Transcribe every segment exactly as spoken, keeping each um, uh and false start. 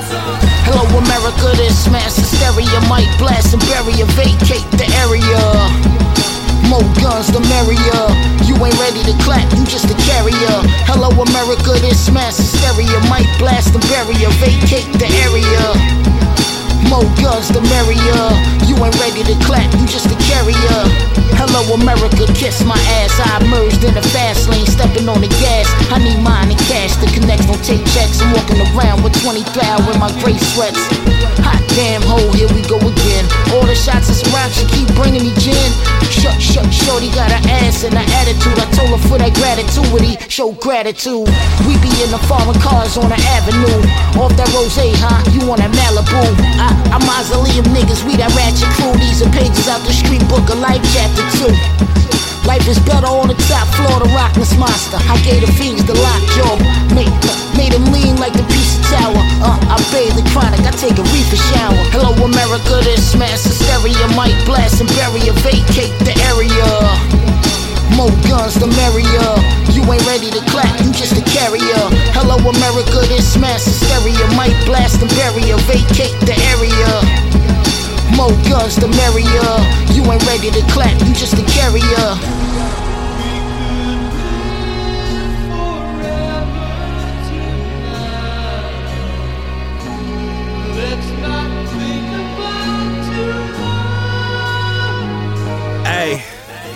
Hello America, this mass hysteria might blast and bury or vacate the area. More guns, the merrier. You ain't ready to clap, you just a carrier. Hello America, this mass hysteria might blast and bury or vacate the area. More guns, the merrier. You ain't ready to clap, you just a carrier. Hello America, kiss my ass. I emerged in the fast lane, stepping on the gas. I need mine and cash to connect, don't take checks. I'm walking around with twenty thou with my gray sweats. Hot damn hole, here we go again. All the shots is rock, she keep bringing me gin. Shut, shut, shorty got an ass and an attitude. I told her for that gratitude, show gratitude. We be in the foreign cars on the avenue. Off that rose, huh? You on that Malibu? I, I'm mausoleum niggas, we that ratchet crew. These are pages out the street book of life, chapter two. Life is better on the top floor, the Rockless Monster. I gave the fiends the lockjaw, made, made them lean like the piece of tower. Uh, I bathe the chronic, I take a reefer shower. Hello America, this mass hysteria might blast and bury or vacate the area. More guns, the merrier. You ain't ready to clap, you just a carrier. Hello America, this mass hysteria might blast and bury or vacate the area. More guns, the merrier. You ain't ready to clap, you just a carrier. Hey.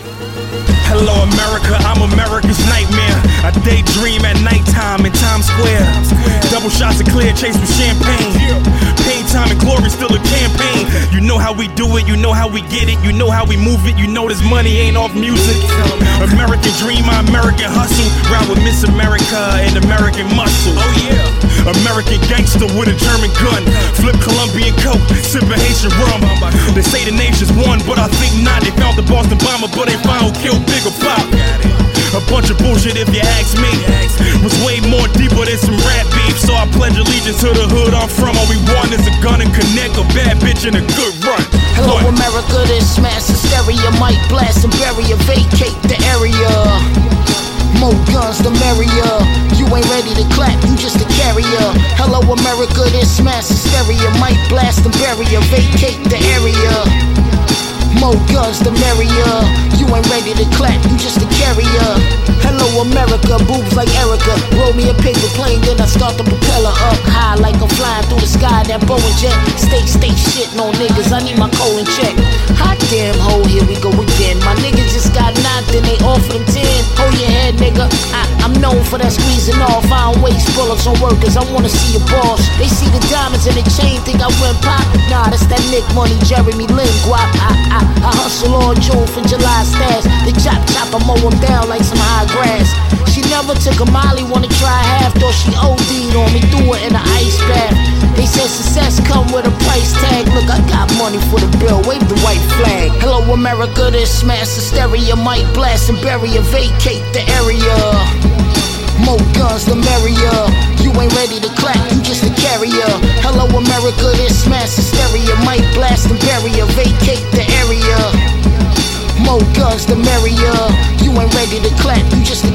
Hello America, I'm America's nightmare. I daydream at nighttime in Times Square. Double shots of clear chase with champagne. Pain, time, and glory, still a campaign. You know how we do it, you know how we get it, you know how we move it, you know this money ain't off music. American dream, my American hustle. Ride with Miss America and American muscle. Oh yeah. American gangster with a German gun. Flip Colombian coke, sipping Haitian rum. They say the nation's won, but I think not. They found the Boston bomber, but they found who killed Bigger Pop. A bunch of bullshit if you ask me. Was way more deeper than some rap beef. So I pledge allegiance to the hood I'm from. All we want is a gun and connect, a bad bitch and a good run. Hello what? America, this mass hysteria might blast and bury or vacate the area. More guns, the merrier. You ain't ready to clap, you just a carrier. Hello America, this mass hysteria might blast and bury or vacate the area. More guns, the merrier. You ain't ready to clap, you just a carrier. Hello America, boobs like Erica. Roll me a paper plane, then I start the propeller up high like I'm flying through the sky. That Boeing jet, stay, stay shitting on niggas. I need my colon check. Hot damn hole, here we go again. My niggas just got knocked and they offered them ten. Hold your head, nigga. I, I'm known for that squeezing off. I don't waste bullets on workers, I wanna see your boss. They see the diamonds in the chain, think I went pop. Nah, that's that Nick money, Jeremy Lin guap. I, I, I hustle all June for July stash. The chop chop, I mow them down like some high grass. She never took a molly, wanna try half. Thought she O D'd on me, threw her in the ice bath. They said success come with a price tag. Look, I got money for the bill, wave the white flag. Hello America, this mass hysteria might blast and bury or vacate the area. More guns, the merrier. You ain't ready to clap, you just a carrier. Hello America, this mass hysteria might blast and bury or vacate the area. More guns, the merrier. You ain't ready to clap, you just a